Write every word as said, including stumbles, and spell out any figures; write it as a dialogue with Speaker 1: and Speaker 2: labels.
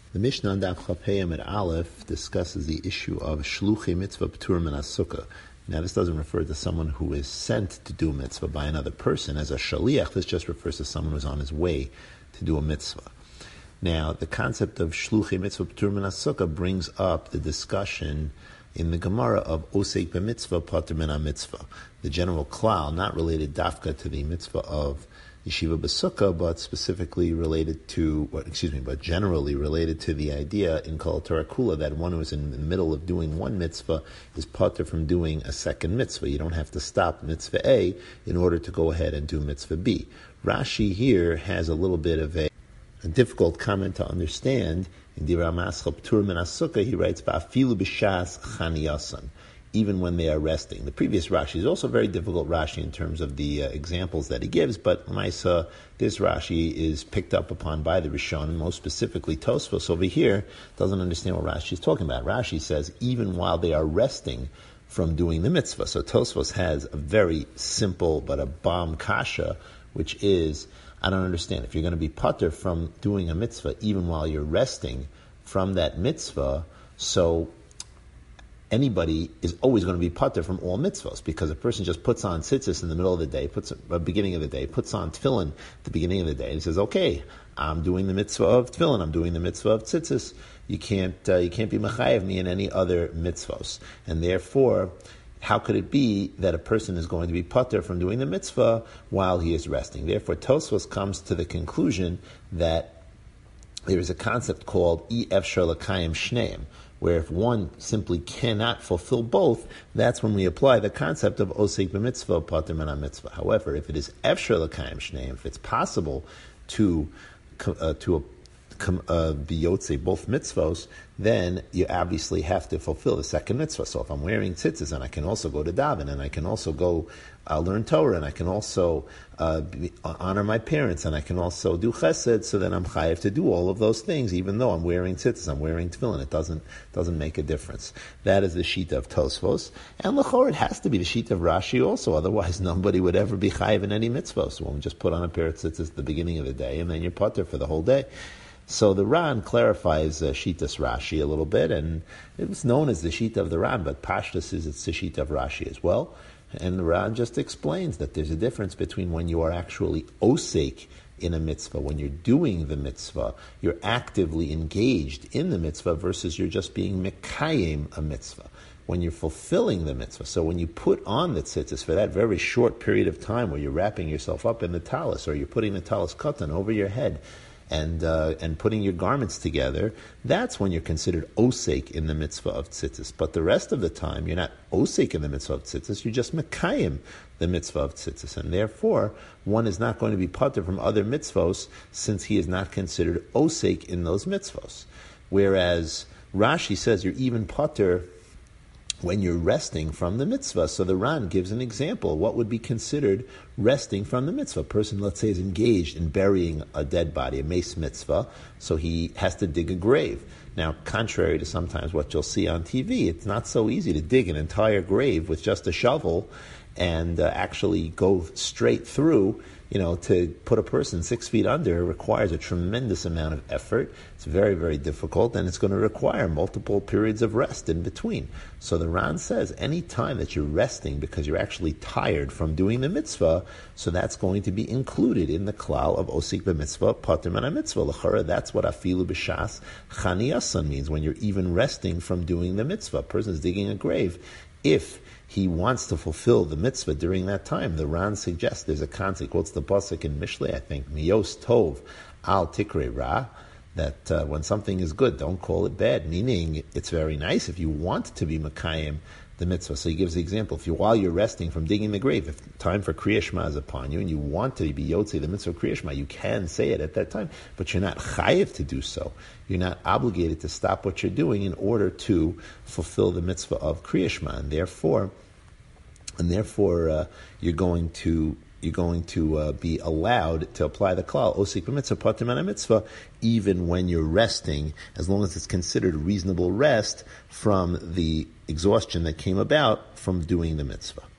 Speaker 1: The Mishnah on Daf Chapei at Aleph discusses the issue of shluchei mitzvah p'tur min hasukah. Now, this doesn't refer to someone who is sent to do a mitzvah by another person as a shaliach. This just refers to someone who's on his way to do a mitzvah. Now, the concept of shluchei mitzvah p'tur min hasukah brings up the discussion in the Gemara of osek b'mitzvah patur min ha-mitzvah. The general klal, not related dafka to the mitzvah of yeshiva b'sukkah, but specifically related to, what, excuse me, but generally related to the idea in Kol Torah Kula that one who is in the middle of doing one mitzvah is patur from doing a second mitzvah. You don't have to stop mitzvah A in order to go ahead and do mitzvah B. Rashi here has a little bit of a, a difficult comment to understand. In Divrei Maschal P'tur min ha-sukkah, he writes, "Ba'afilu b'shas chaniyasan," even when they are resting. The previous Rashi is also very difficult Rashi in terms of the uh, examples that he gives, but Maisa, this Rashi is picked up upon by the Rishonim, most specifically Tosfos over here doesn't understand what Rashi is talking about. Rashi says, even while they are resting from doing the mitzvah. So Tosfos has a very simple but a bomb kasha, which is, I don't understand. If you're going to be patur from doing a mitzvah, even while you're resting from that mitzvah, so anybody is always going to be patur from all mitzvahs, because a person just puts on tzitzis in the middle of the day, puts at the beginning of the day, puts on tefillin at the beginning of the day, and says, "Okay, I'm doing the mitzvah of tefillin, I'm doing the mitzvah of tzitzis. You can't, uh, you can't be mechayev me in any other mitzvahs." And therefore, how could it be that a person is going to be patur from doing the mitzvah while he is resting? Therefore, Tosfos comes to the conclusion that there is a concept called I efshar l'kayim shneim, where if one simply cannot fulfill both, that's when we apply the concept of osek b'mitzvah patur min ha-mitzvah. However, if it is efshar l'kayim shneim, if it's possible to uh, to uh, be yotze both mitzvahs, then you obviously have to fulfill the second mitzvah. So if I'm wearing tzitzis and I can also go to daven, and I can also go uh, learn Torah, and I can also uh, be, uh, honor my parents, and I can also do chesed, so then I'm chayiv to do all of those things, even though I'm wearing tzitzis, I'm wearing tefillin. It doesn't doesn't make a difference. That is the shita of Tosfos, and l'chor it has to be the shita of Rashi also. Otherwise, nobody would ever be chayiv in any mitzvah. So we'll just put on a pair of tzitzis at the beginning of the day, and then you're patur for the whole day. So the Ran clarifies uh, Shitas Rashi a little bit, and it was known as the Shita of the Ran, but Pashtus is it's the Shita of Rashi as well. And the Ran just explains that there's a difference between when you are actually osek in a mitzvah, when you're doing the mitzvah, you're actively engaged in the mitzvah, versus you're just being mekayim a mitzvah, when you're fulfilling the mitzvah. So when you put on the tzitzis for that very short period of time where you're wrapping yourself up in the talis, or you're putting the talis katan over your head, and uh, and putting your garments together, that's when you're considered osek in the mitzvah of tzitzis. But the rest of the time, you're not osek in the mitzvah of tzitzis, you're just mekayim the mitzvah of tzitzis. And therefore, one is not going to be patur from other mitzvos, since he is not considered osek in those mitzvos. Whereas Rashi says you're even patur when you're resting from the mitzvah. So the Ran gives an example. What would be considered resting from the mitzvah? A person, let's say, is engaged in burying a dead body, a mace mitzvah, so he has to dig a grave. Now, contrary to sometimes what you'll see on T V, it's not so easy to dig an entire grave with just a shovel and uh, actually go straight through. You know, to put a person six feet under requires a tremendous amount of effort. It's very, very difficult, and it's going to require multiple periods of rest in between. So the Ran says any time that you're resting because you're actually tired from doing the mitzvah, so that's going to be included in the klal of osik b'mitzvah patur min ha-mitzvah. L'chara, that's what afilu b'shas chaniyasan means, when you're even resting from doing the mitzvah. A person's digging a grave. If he wants to fulfill the mitzvah during that time, the Ran suggests there's a concept, quotes the pasuk in Mishlei, I think, miyos tov al tikre ra, that uh, when something is good, don't call it bad, meaning it's very nice if you want to be mekayim the mitzvah. So he gives the example, if you, while you're resting from digging the grave, if time for Kriya Shema is upon you, and you want to be yotze the mitzvah of Kriya Shema, you can say it at that time, but you're not chayiv to do so. You're not obligated to stop what you're doing in order to fulfill the mitzvah of Kriya Shema, and therefore, and therefore uh, you're going to you're going to uh, be allowed to apply the klal osik b'mitzvah patur min ha-mitzvah even when you're resting, as long as it's considered reasonable rest from the exhaustion that came about from doing the mitzvah.